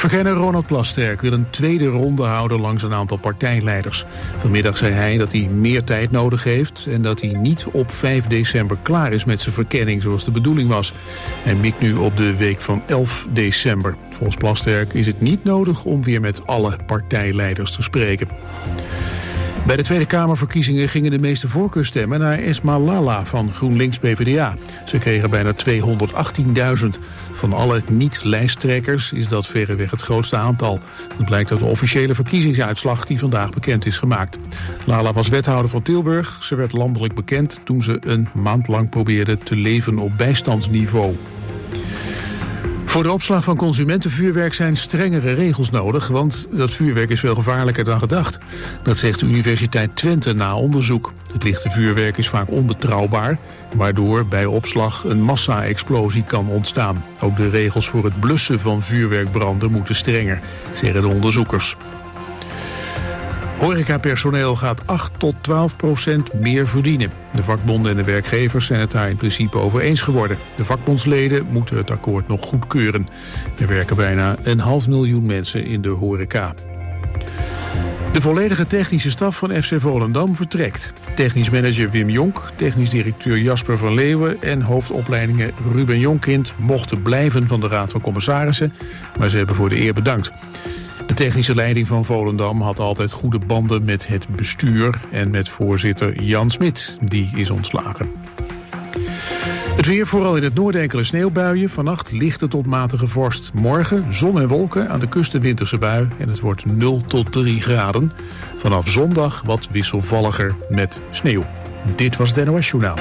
Verkenner Ronald Plasterk wil een tweede ronde houden langs een aantal partijleiders. Vanmiddag zei hij dat hij meer tijd nodig heeft en dat hij niet op 5 december klaar is met zijn verkenning zoals de bedoeling was. Hij mikt nu op de week van 11 december. Volgens Plasterk is het niet nodig om weer met alle partijleiders te spreken. Bij de Tweede Kamerverkiezingen gingen de meeste voorkeurstemmen naar Esma Lalla van GroenLinks-PVDA. Ze kregen bijna 218.000. Van alle niet-lijsttrekkers is dat verreweg het grootste aantal. Dat blijkt uit de officiële verkiezingsuitslag die vandaag bekend is gemaakt. Lalla was wethouder van Tilburg. Ze werd landelijk bekend toen ze een maand lang probeerde te leven op bijstandsniveau. Voor de opslag van consumentenvuurwerk zijn strengere regels nodig, want dat vuurwerk is veel gevaarlijker dan gedacht. Dat zegt de Universiteit Twente na onderzoek. Het lichte vuurwerk is vaak onbetrouwbaar, waardoor bij opslag een massa-explosie kan ontstaan. Ook de regels voor het blussen van vuurwerkbranden moeten strenger, zeggen de onderzoekers. Horecapersoneel gaat 8 tot 12% meer verdienen. De vakbonden en de werkgevers zijn het daar in principe over eens geworden. De vakbondsleden moeten het akkoord nog goedkeuren. Er werken bijna 500.000 mensen in de horeca. De volledige technische staf van FC Volendam vertrekt. Technisch manager Wim Jonk, technisch directeur Jasper van Leeuwen en hoofdopleidingen Ruben Jonkind mochten blijven van de Raad van Commissarissen, maar ze hebben voor de eer bedankt. De technische leiding van Volendam had altijd goede banden met het bestuur en met voorzitter Jan Smit. Die is ontslagen. Het weer, vooral in het noorden enkele sneeuwbuien. Vannacht lichte tot matige vorst. Morgen zon en wolken, aan de kust een winterse bui. En het wordt 0 tot 3 graden. Vanaf zondag wat wisselvalliger met sneeuw. Dit was het NOS Journaal.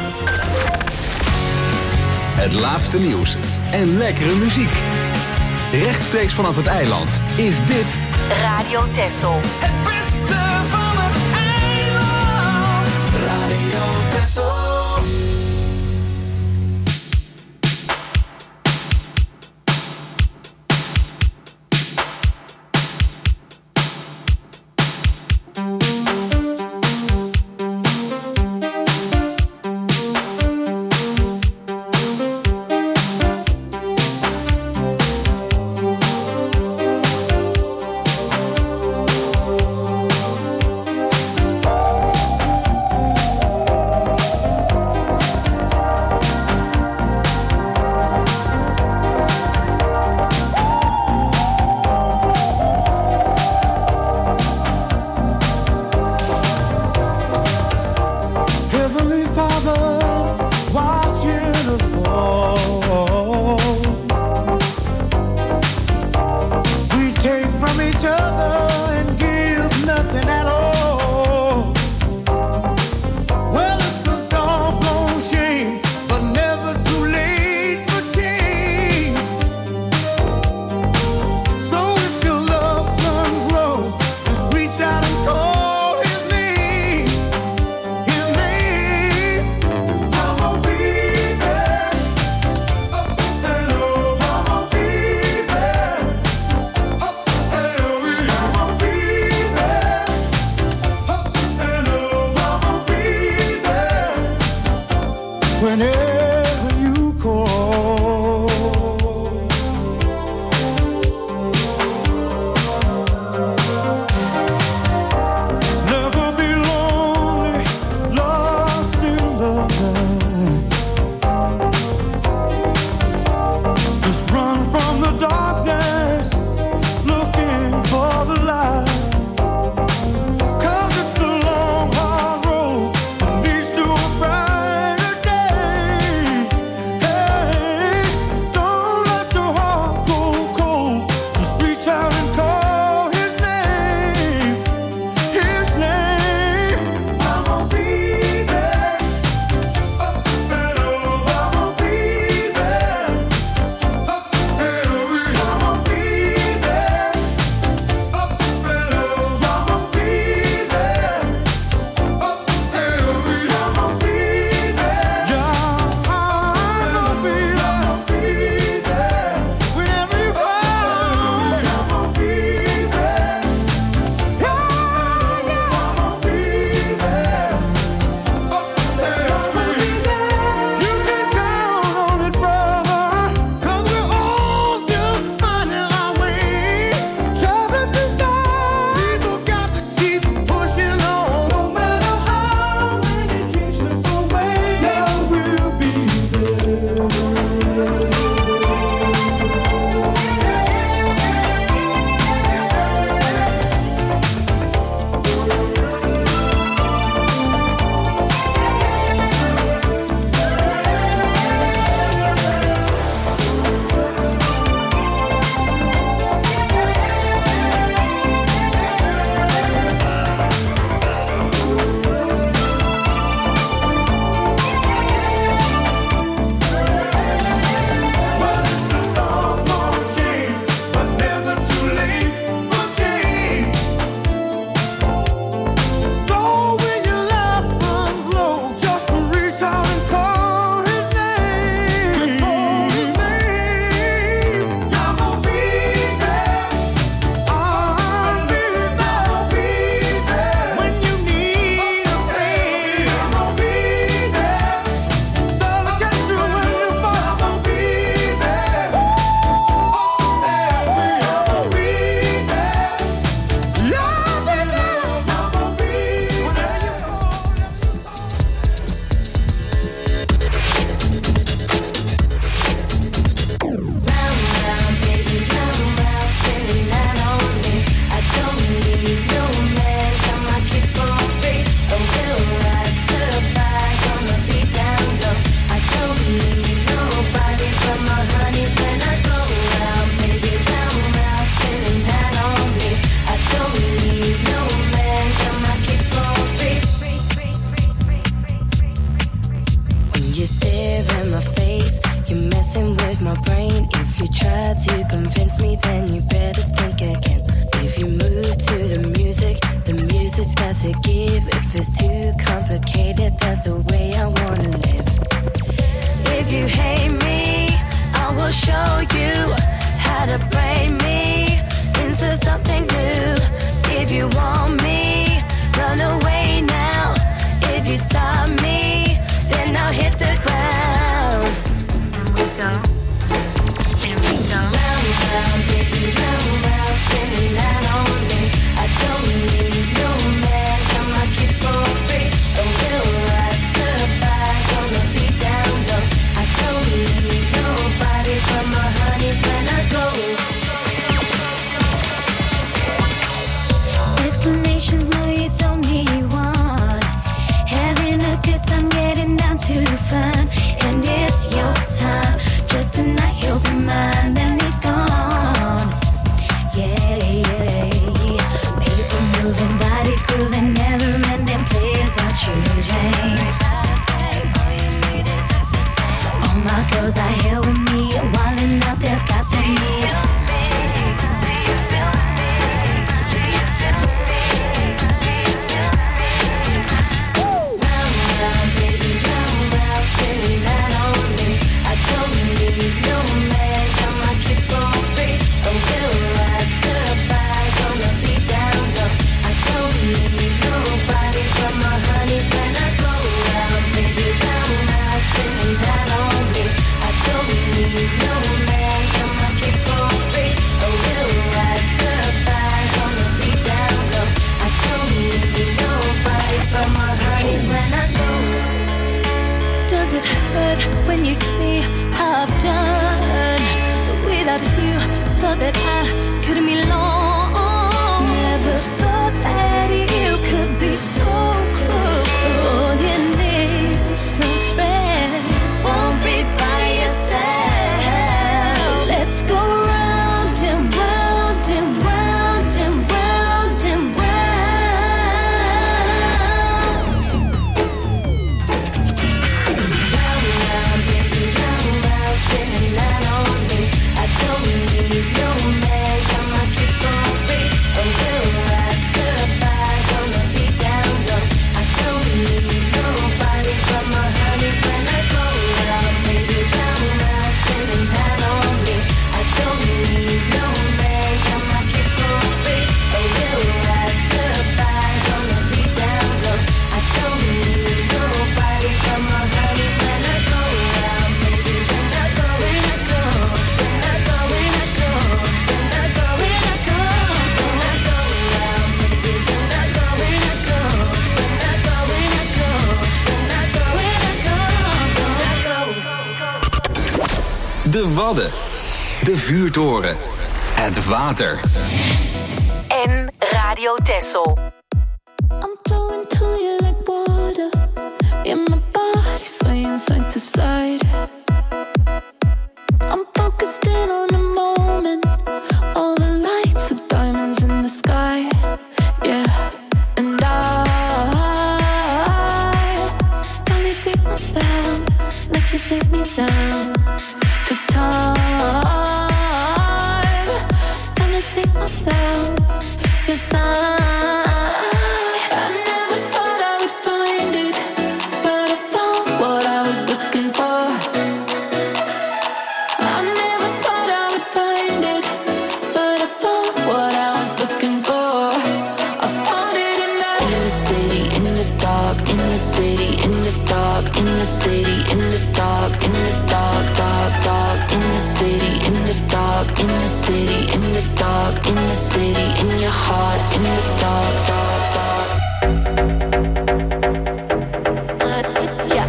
Het laatste nieuws en lekkere muziek. Rechtstreeks vanaf het eiland is dit Radio Texel. Het beste van het eiland. Radio Texel. Wadden. De vuurtoren. Het water. En Radio Texel. I'm flowing to you like water. In my body swaying side to side. I'm focused in on the moment. All the lights are diamonds in the sky. Yeah. And I finally see myself like you see me now. Took time to see myself. 'Cause I never thought I would find it, but I found what I was looking for. I never thought I would find it, but I found what I was looking for. I found it in the city, in the dark, in the city, in the dark, in the city, in the dark, in the dark, dark, dark, in the city, in the dark, in the city, in the dark, in the city, in your heart, in the dark, dark, dark. Yeah.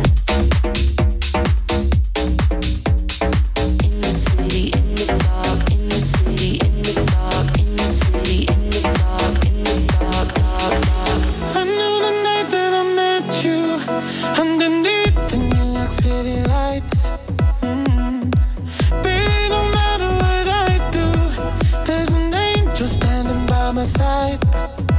In the city, in the dark, in the city, in the dark, in the city, in the dark, in the dark, dark, dark. I knew the night that I met you underneath the New York City lights. Baby, no matter what I do, there's an angel standing by my side.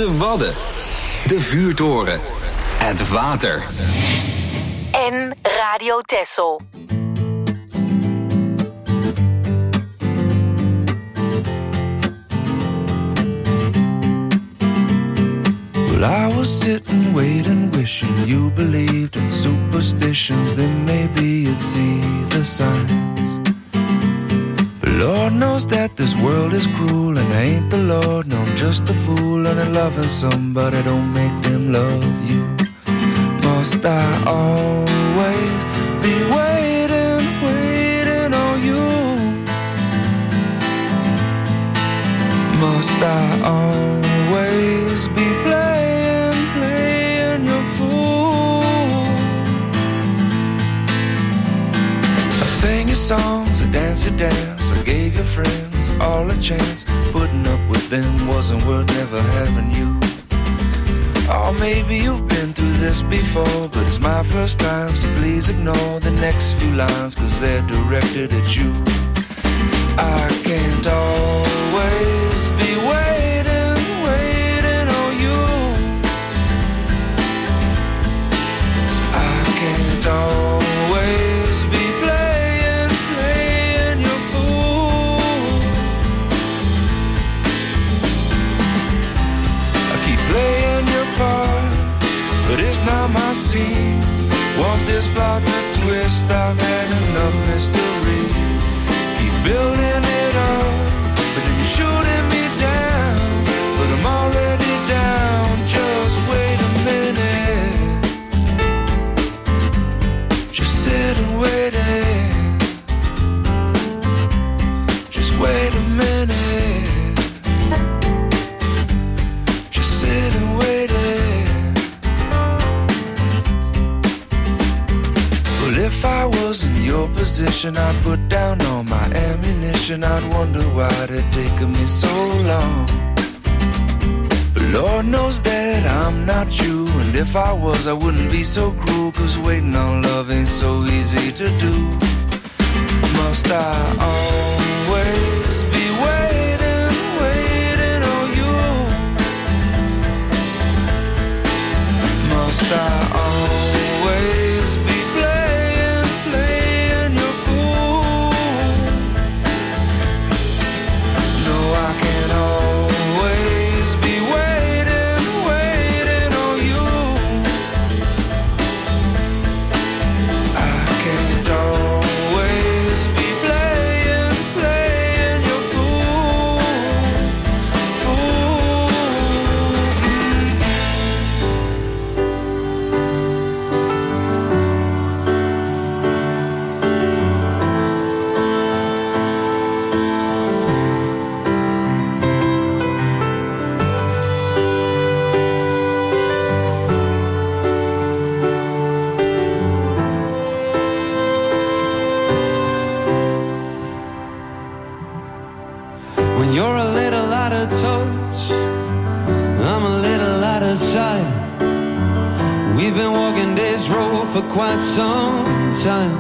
De Wadden. De Vuurtoren. Het water. En Radio Texel. Well, I was sitting, waiting, wishing you believed in superstitions. Then maybe you'd see the signs. But Lord knows that this world is cruel, and I ain't the Lord, no, I'm just a fool. And loving somebody don't make them love you. Must I always be waiting, waiting on you? Must I always be playing, playing your fool? I sang your songs, I danced your dance, I gave your friends all a chance. Putting up with them wasn't worth never having you. Oh, maybe you've been through this before, but it's my first time, so please ignore the next few lines, 'cause they're directed at you. I can't always be waiting, waiting on you. I can't always be playing, playing your fool. I keep playing your part, but it's not my scene. Want this plot to twist, I've had enough mystery. Keep building it up, but then you're shooting me down. But I'm already down, just wait a minute. Just sit and wait it. Just wait a minute. Just sit and wait it. Well, if I was in your position, I'd put down all my ammunition. I'd wonder why it taken me so long. But Lord knows that I'm not you, and if I was, I wouldn't be so cruel, 'cause waiting on love ain't so easy to do. Must I always be waiting, waiting on you? Must I always be playing, playing your fool? No, I can't always be waiting, waiting on you. I can't always be playing, playing your fool, fool. When you're a little out of touch, I'm a little out of sight. We've been walking this road for quite some time.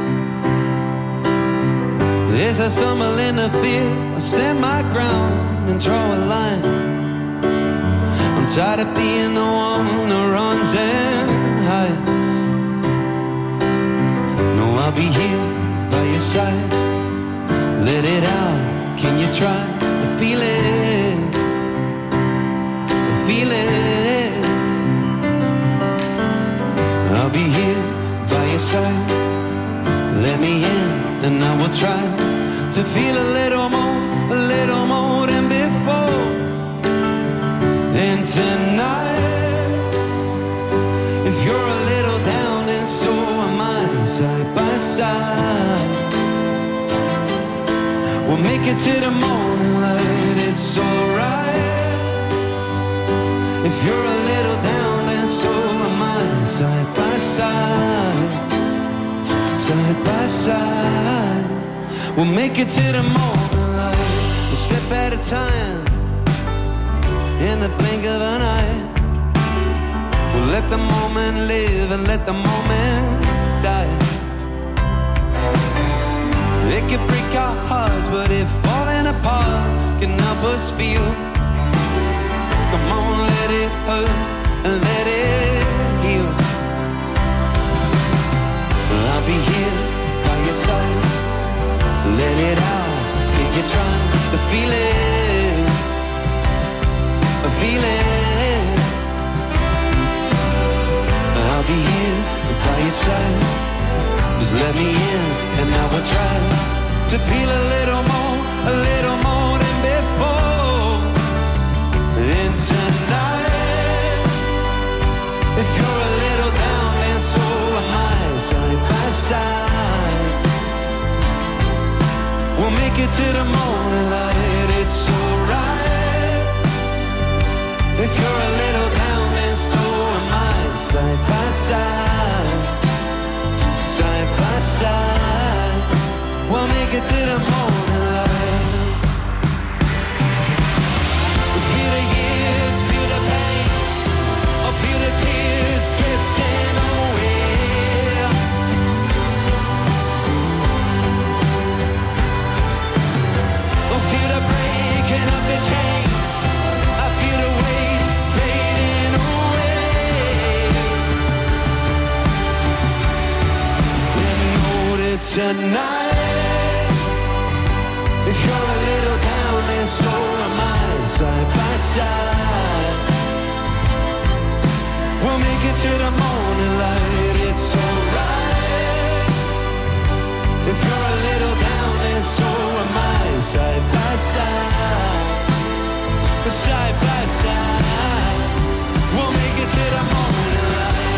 As I stumble in the field, I stand my ground and draw a line. I'm tired of being the one that runs and hides. No, I'll be here by your side. Let it out, can you try to feel it? Feel it. I'll be here by your side. Let me in and I will try to feel a little more than before. And tonight, if you're a little down and so am I, side by side, we'll make it to the morning light, it's alright. If you're a little down and so am I, side by side, side by side, we'll make it to the morning light, a step at a time, in the blink of an eye. We'll let the moment live and let the moment die. It can break our hearts, but if falling apart can help us feel, come on, let let it hurt and let it heal. I'll be here by your side. Let it out, if you're trying to feel it, feel it. I'll be here by your side. Just let me in, and I will try to feel a little more than before. And tonight, if you're a little down, and so am I, side by side. We'll make it to the morning light, it's alright. If you're a little down, then so am I, side by side. Side by side, we'll make it to the morning light. Feel the years, feel the pain, or feel the tears drifting away. Or feel the breaking of the chains, I feel the weight fading away. And know that tonight, if you're a little down, then so am I, side by side. We'll make it to the morning light, it's alright. If you're a little down, then so am I, side by side. Side by side, we'll make it to the morning light.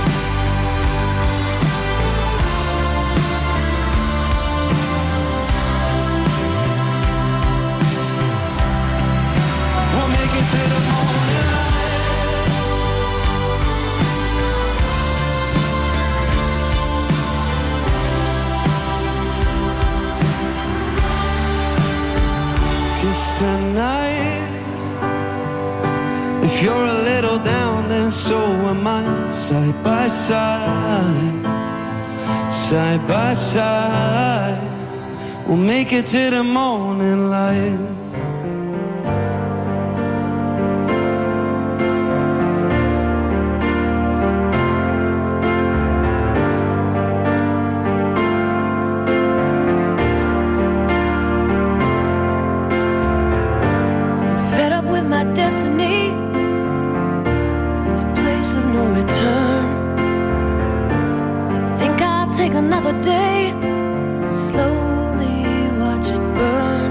We'll make it to the morning light. Cause tonight, if you're a little down, then so am I, side by side. Side by side, we'll make it to the morning light. Fed up with my destiny, this place of no return. I think I'll take another day and slowly watch it burn.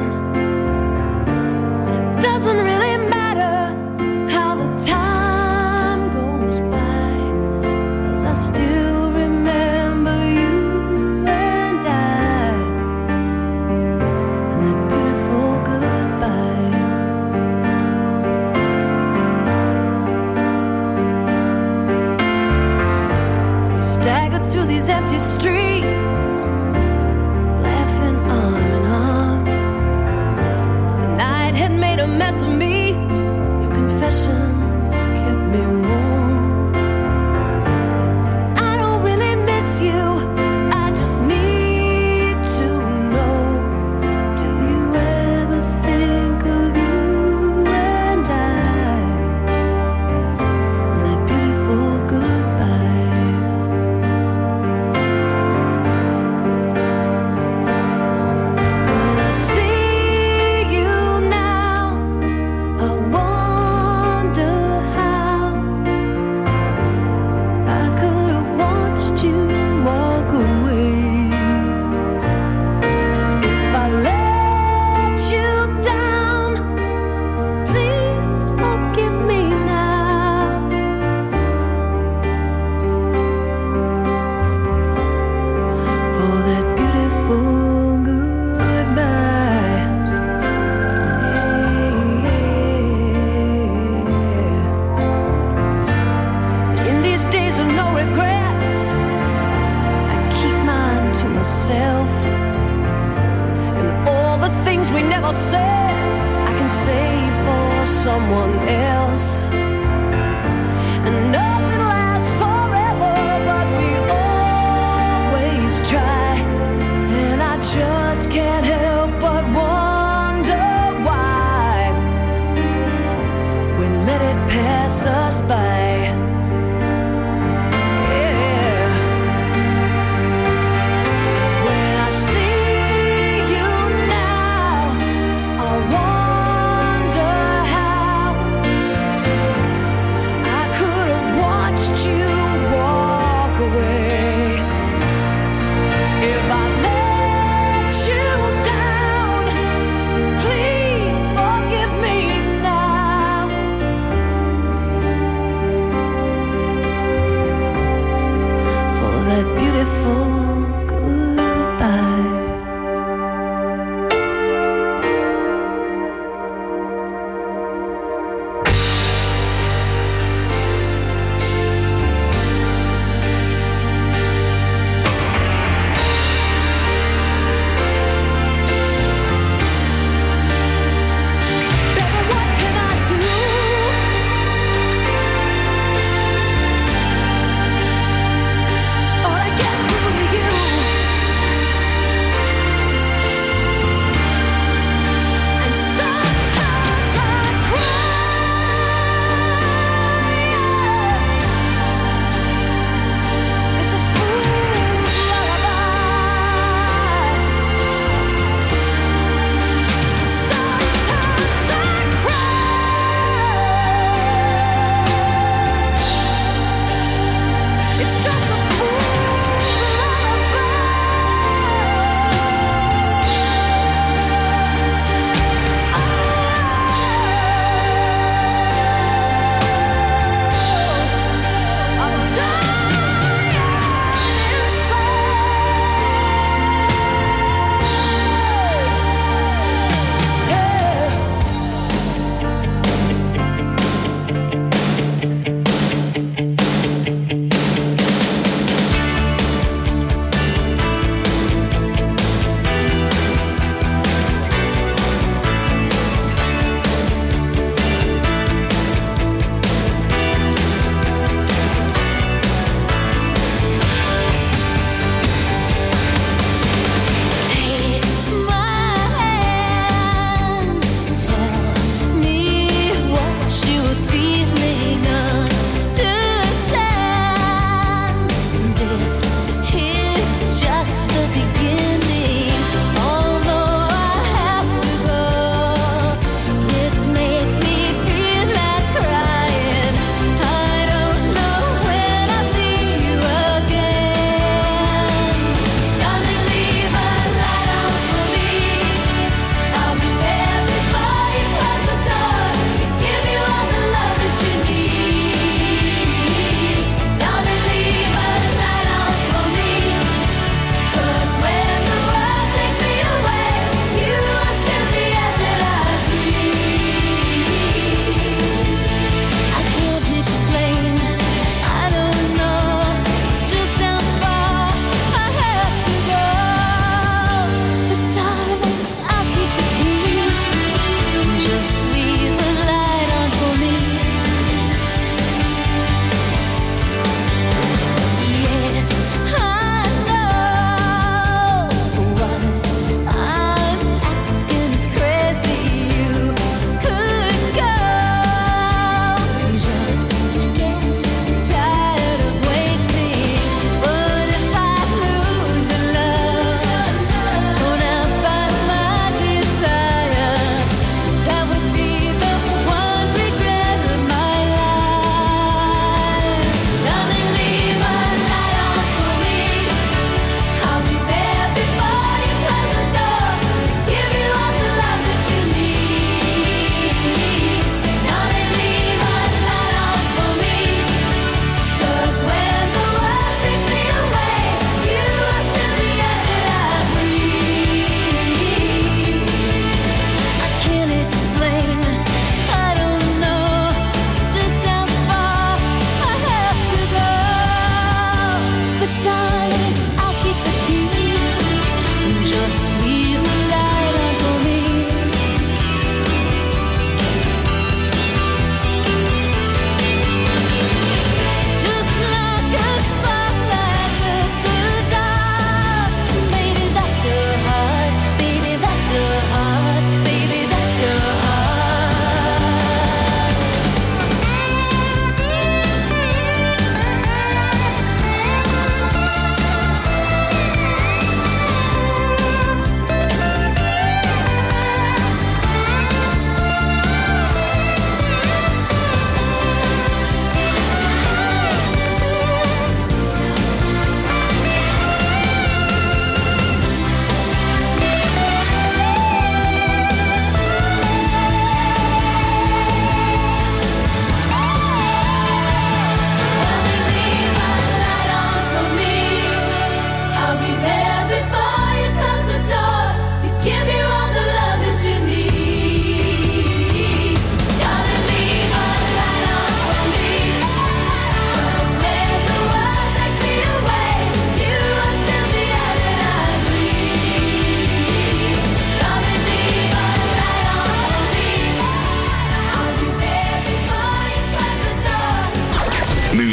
It doesn't really matter how the time goes by, 'cause I still remember you and I, and that beautiful goodbye. Staggered through these empty streets, laughing arm in arm. The night had made a mess of me. Your confessions kept me warm. I don't really miss you, I just need to know. Do you ever think of you and I, and that beautiful goodbye? When I see you now, I wonder how I could have watched you walk away. If I let you down, please forgive me now. For that beautiful goodbye. In these days of no regrets, I keep mine to myself. And all the things we never said, I can say for someone else. And nothing lasts forever, but we always try. And I just can't help but wonder why we let it pass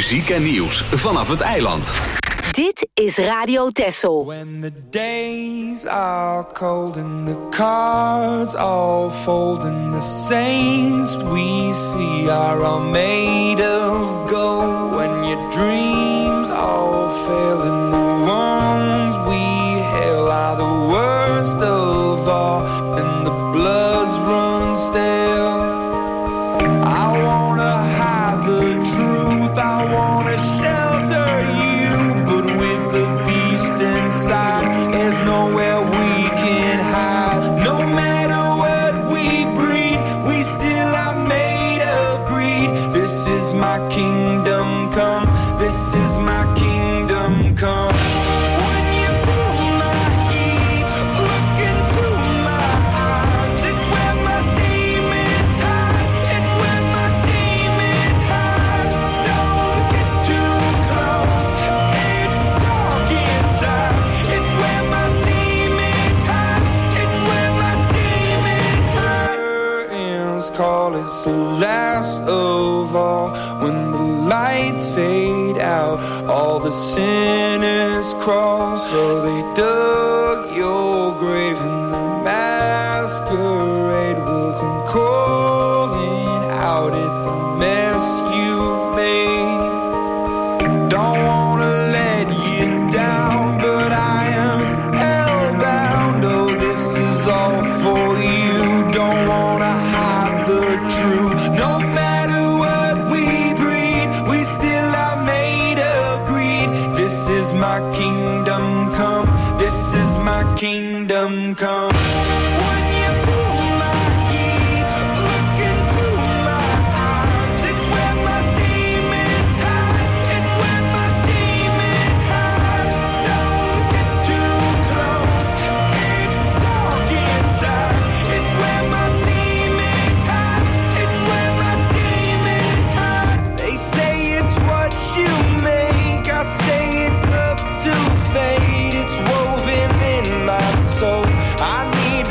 muziek en nieuws vanaf het eiland. Dit is Radio Texel. When the days are cold and the cards all fold and the saints we see are all made of gold. When your dreams all fail and the ones we hail are the worst of all and the bloods run stale. I wanna hide the truth, I wanna shelter you, but with the beast inside, there's nowhere we can hide. No matter what we breed, we still are made of greed. This is my kingdom come, this is my kingdom come. When you feel my heat, look into my eyes, it's where my demons hide, it's where my demons hide. Don't get too close, it's dark inside, it's where my demons hide, it's where my demons hide. Curtains call, it's the last of all. When the lights fade out, all the sinners crawl. So they dug your grave and the masquerade will come calling out at the mess you've made. Don't wanna let you down, but I am hellbound. Oh, this is all for you. Don't wanna hide the truth. No matter what we breed, we still are made of greed. This is my kingdom come, this is my kingdom come. When you feel my heat, look into my eyes, it's where my demons hide, it's where my demons hide. Don't get too close, it's dark inside, it's where my demons hide, it's where my demons hide. They say it's what you make, I say it's up to fate. It's woven in my soul, I need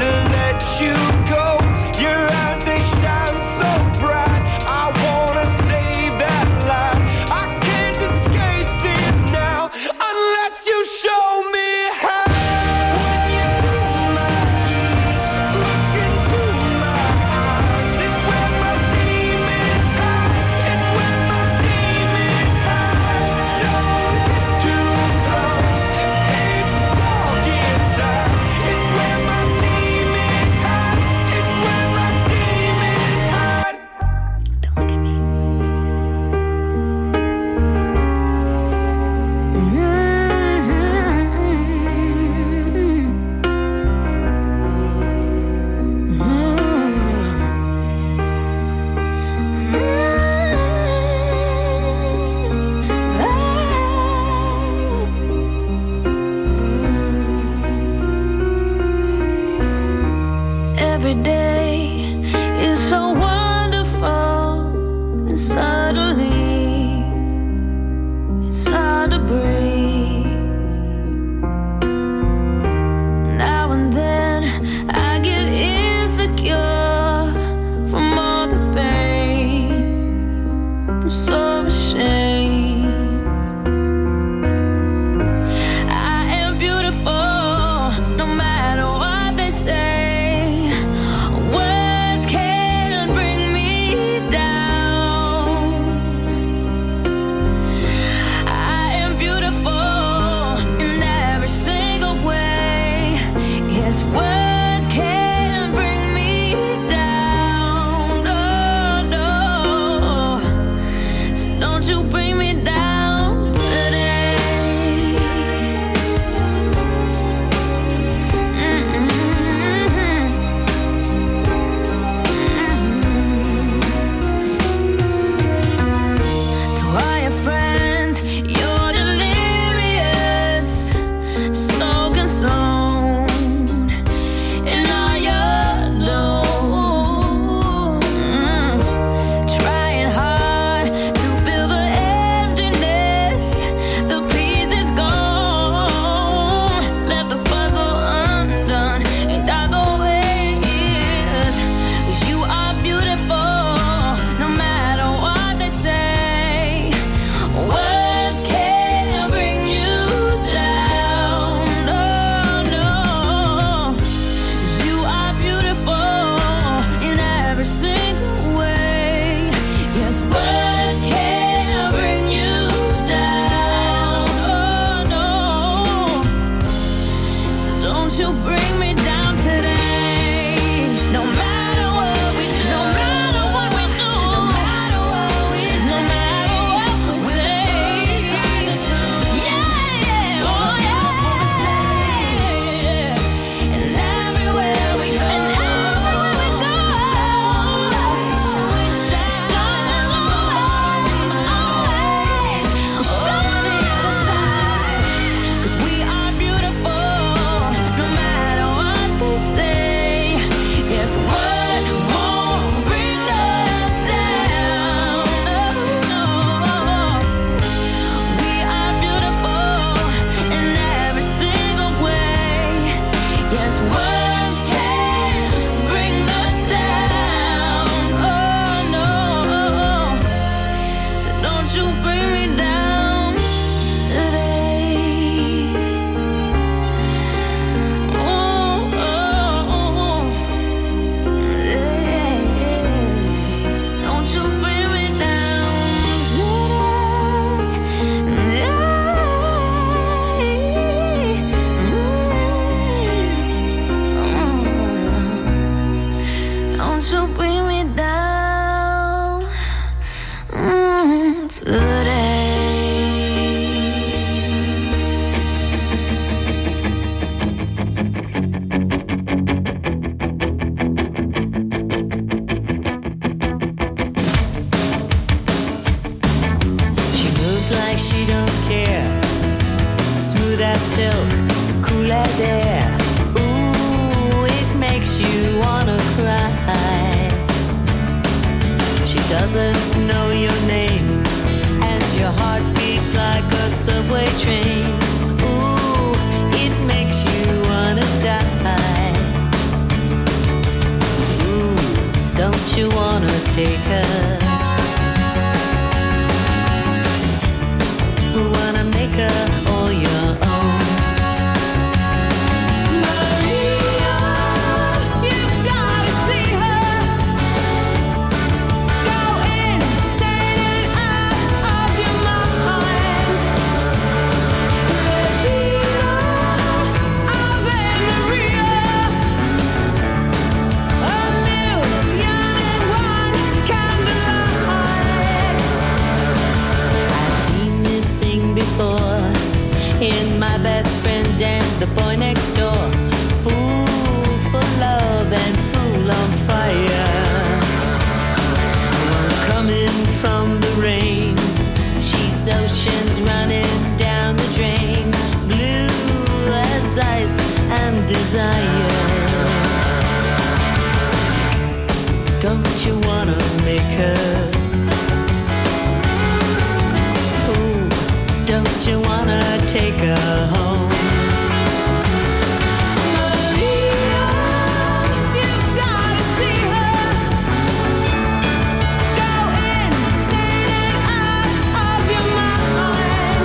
don't you bring me down today. No matter what we do, no matter what we do, no matter what we do, no matter what we say. Yeah, oh yeah. And everywhere we go, and everywhere we go, sun is always on the other side. 'Cause we are beautiful, no matter what they say. Yes, words won't bring us down. We are beautiful in every single way. Yes, words can bring us down. Oh no, so don't you bring me down today. Oh, yeah. Don't you bring me down today. Don't you bring me down today. She moves like she don't care. Smooth as silk, cool as air. Ooh, it makes you wanna cry. She doesn't know your name, and your heart beats like a subway train. Ooh, it makes you wanna die. Ooh, don't you wanna take her? Wanna make her all your own. Maria, you've gotta see her. Go insane and out of your mind. Regina, Ave Maria. A million and one candlelights. I've seen this thing before in my best friend and the boy next door. Fool for love and fool on fire. Coming from the rain, she's oceans running down the drain. Blue as ice and desire. Don't you wanna make her? Ooh, don't you wanna take her home? Maria, you've gotta see her. Go insane and out of your mind.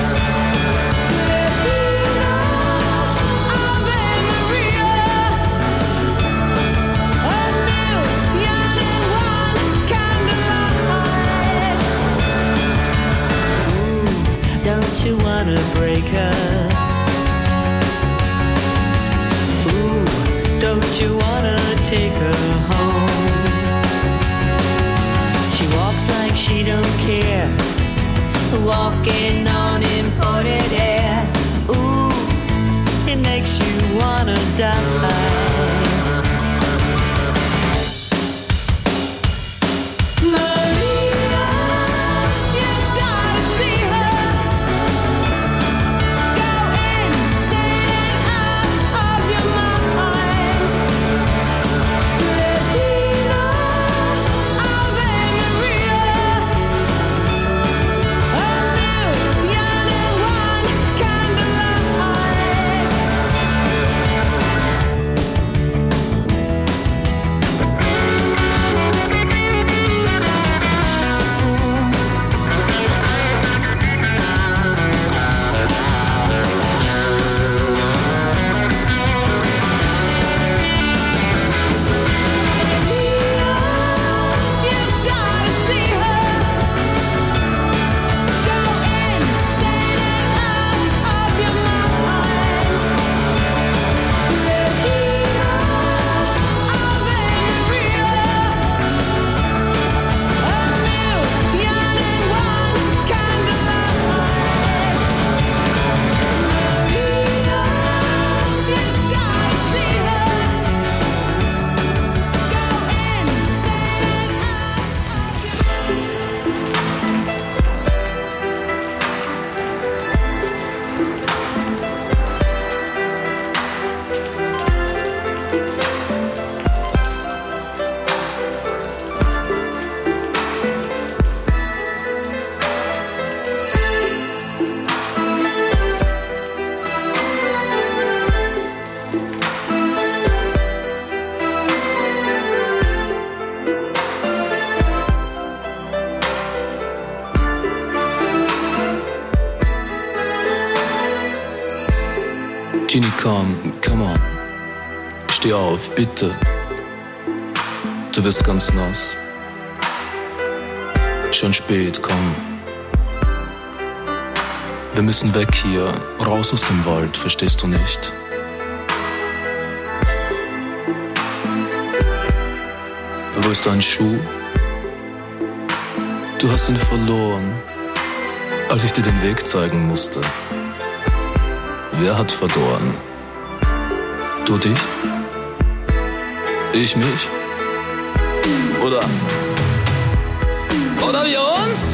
Regina, Ave Maria. A million and one candlelights. Ooh, don't you wanna break her? Ooh, don't you wanna take her home? She walks like she don't care, walking on imported air. Ooh, it makes you wanna die. Maria, you've gotta see her. Go insane and out of your mind. Regina, Ave Maria. A million and one candlelights. Genie, komm, come on. Steh auf, bitte. Du wirst ganz nass. Schon spät, komm. Wir müssen weg hier, raus aus dem Wald, verstehst du nicht? Wo ist dein Schuh? Du hast ihn verloren, als ich dir den Weg zeigen musste. Wer hat verloren? Du dich? Ich mich? Oder wir uns?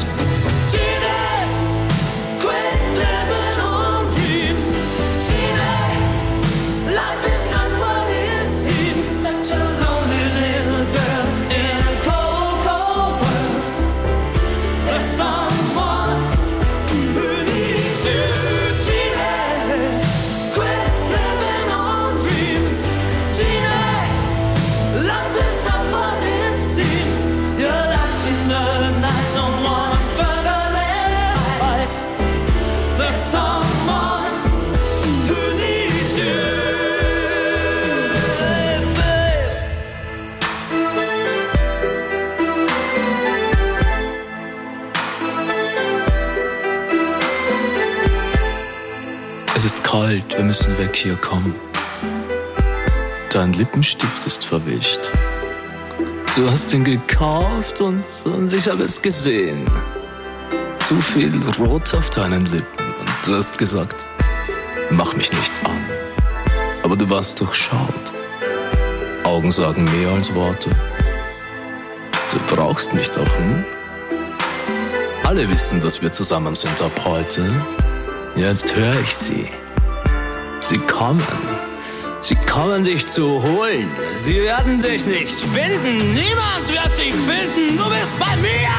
Kalt, wir müssen weg hier, komm. Dein Lippenstift ist verwischt. Du hast ihn gekauft und ich habe es gesehen. Zu viel Rot auf deinen Lippen und du hast gesagt, mach mich nicht an. Aber du warst durchschaut. Augen sagen mehr als Worte. Du brauchst mich doch, hm? Alle wissen, dass wir zusammen sind ab heute. Jetzt höre ich sie. Sie kommen dich zu holen. Sie werden dich nicht finden. Niemand wird dich finden. Du bist bei mir.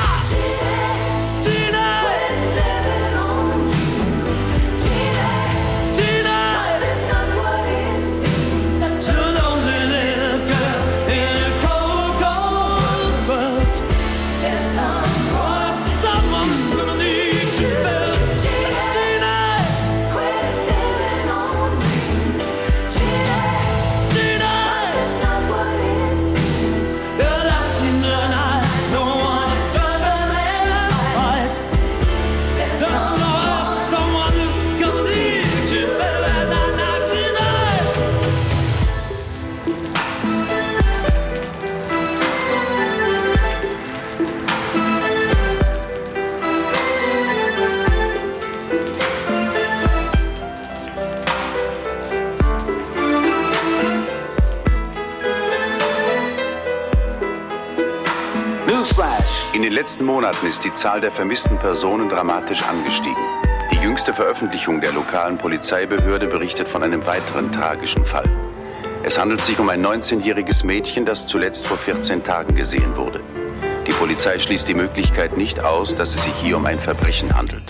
In den letzten Monaten ist die Zahl der vermissten Personen dramatisch angestiegen. Die jüngste Veröffentlichung der lokalen Polizeibehörde berichtet von einem weiteren tragischen Fall. Es handelt sich um ein 19-jähriges Mädchen, das zuletzt vor 14 Tagen gesehen wurde. Die Polizei schließt die Möglichkeit nicht aus, dass es sich hier um ein Verbrechen handelt.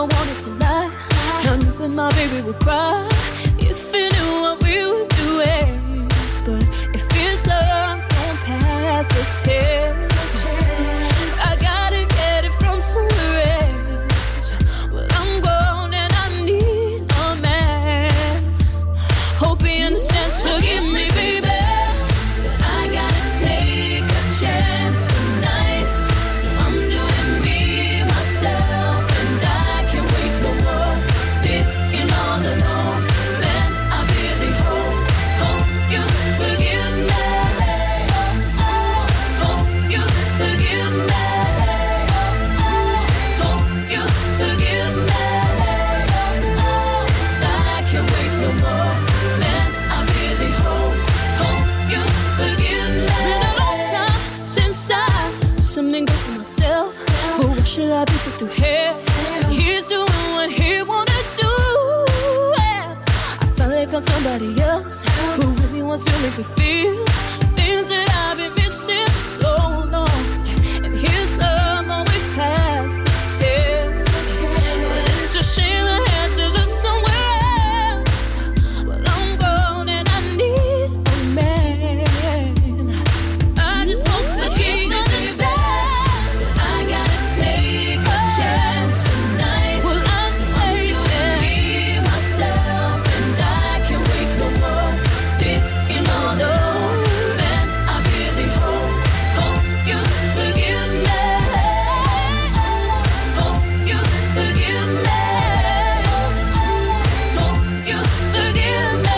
wanted tonight. I knew that my baby would cry if he knew what we were doing. But if his love don't pass the test, I gotta get it from somewhere else. Well, I'm grown and I need a man. Hope he understands. Forgive me, baby. I gotta take a chance tonight. So I'm doing me, myself, and I can't wait no more. Sitting all alone, man, I really hope you forgive me. Hope you forgive me. Hope you forgive me. I can't wait no more, man, I really hope you forgive me. Been a long time since I something good for myself. But why should I be put through hell? He's doing what he wanna do. Yeah. I finally found somebody else who really wants to make me feel things that I've been missing so long. And his love always passed the test. Well, it's a shame I had to look somewhere else. Well, I'm grown and I need a man. I just hope that he understands. I gotta take a chance tonight. Well, I'm taking me, myself, and I can't wait no more. Sitting all alone, man, I really hope you forgive me. Hope you forgive me. Hope you forgive me.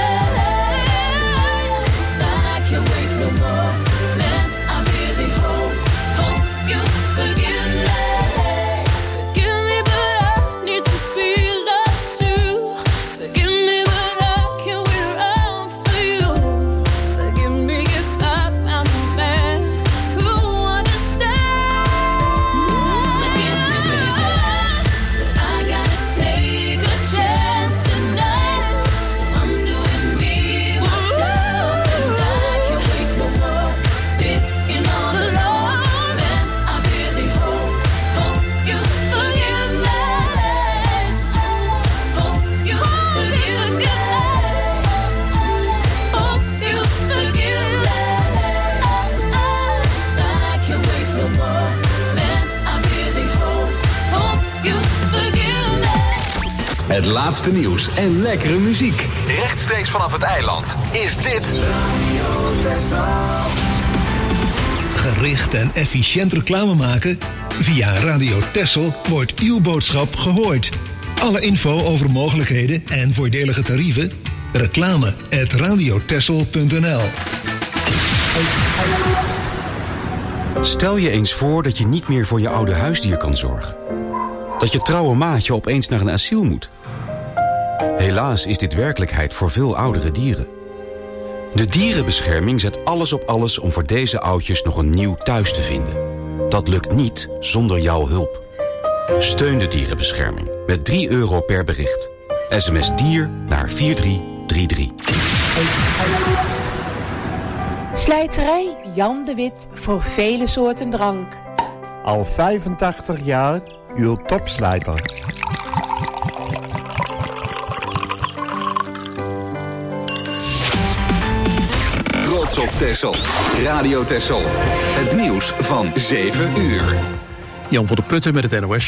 I can't wait no more, man, I really hope you forgive me. Forgive me, but I need to be loved too. Forgive me, but I can't wait around for you. Forgive me if I found a man who understands. Forgive me, baby, but I gotta take a chance tonight. So I'm doing me, myself, and I can't wait no more. Sitting all alone, man, I really hope you forgive me. Hope you forgive me. Hope you forgive me. I can't wait no more, man, I really hope you forgive me. Het laatste nieuws en lekkere muziek. Rechtstreeks vanaf het eiland is dit Gericht en efficiënt reclame maken? Via Radio Texel wordt uw boodschap gehoord. Alle info over mogelijkheden en voordelige tarieven? reclame@radiotexel.nl. Stel je eens voor dat je niet meer voor je oude huisdier kan zorgen. Dat je trouwe maatje opeens naar een asiel moet. Helaas is dit werkelijkheid voor veel oudere dieren. De dierenbescherming zet alles op alles om voor deze oudjes nog een nieuw thuis te vinden. Dat lukt niet zonder jouw hulp. Steun de dierenbescherming met €3 per bericht. SMS dier naar 4333. Slijterij Jan de Wit voor vele soorten drank. Al 85 jaar uw topslijter. Trots op Texel. Radio Texel. Het nieuws van 7 uur. Jan van der Putten met het NOS.